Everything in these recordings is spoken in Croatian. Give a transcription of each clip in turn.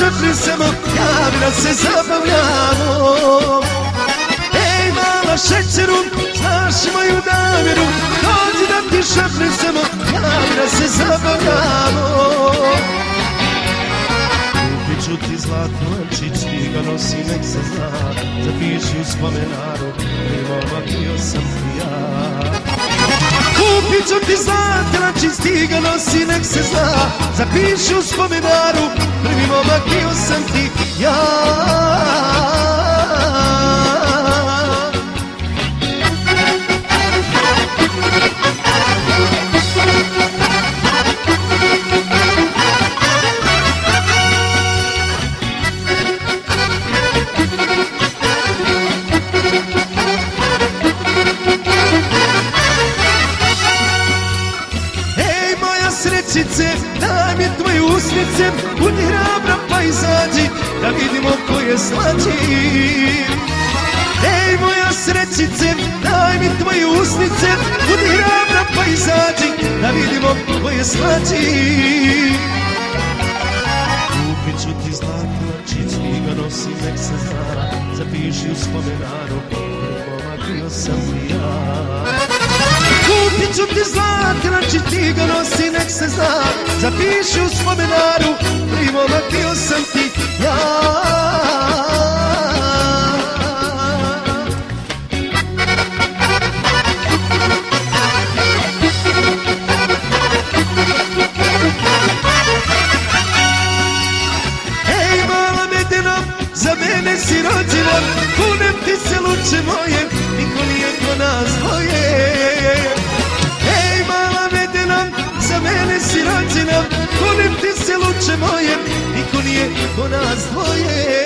šapne samo, javi da se zabavljamo. Ej, mala šećeru, znaš moju namjeru, dođi da ti šapne samo, javi da se zabavljamo. Kupit ću ti zlatni lančić, ti ga nosi, nek se zna, zapiši u spomenaru, prvi momak bio sam ti ja. Kupit ću ti zlatni lančić, ti ga nosi, nek se zna, zapiši u spomenaru, prvi momak bio sam ti ja. Srećice, daj mi tvoje usnice, budi hrabra pa izađi, da vidimo ko je slađi. Ej moja srećice, daj mi tvoje usnice, budi hrabra pa izađi, da vidimo ko je slađi. Kupit ću ti zlatni lančić, ti ga nosi, nek se zna, zapiši u spomenaru, momak bio sam ti ja. Kupit ću ti zlatni lančić, ti ga nosi, nek se zna, zapiši u spomenaru, prvi momak bio sam ti ja. Ej mala medena, za mene si rođena, kunem ti se luče moje, niko nije ko nas dvoje. Za mene si rođena, kunem ti se luče moje, niko nije ko nas dvoje.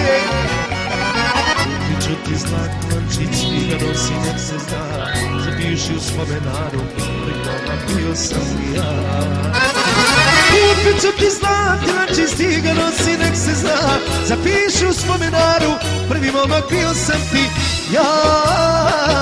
Kupit ću ti zlatni lančić, ti ga nosi, nek se zna, zapiši u spomenaru, prvi momak bio sam ti ja. Kupit ću ti zlatni lančić, ti ga nosi, nek se zna, zapiši u spomenaru, prvi momak bio sam ti ja.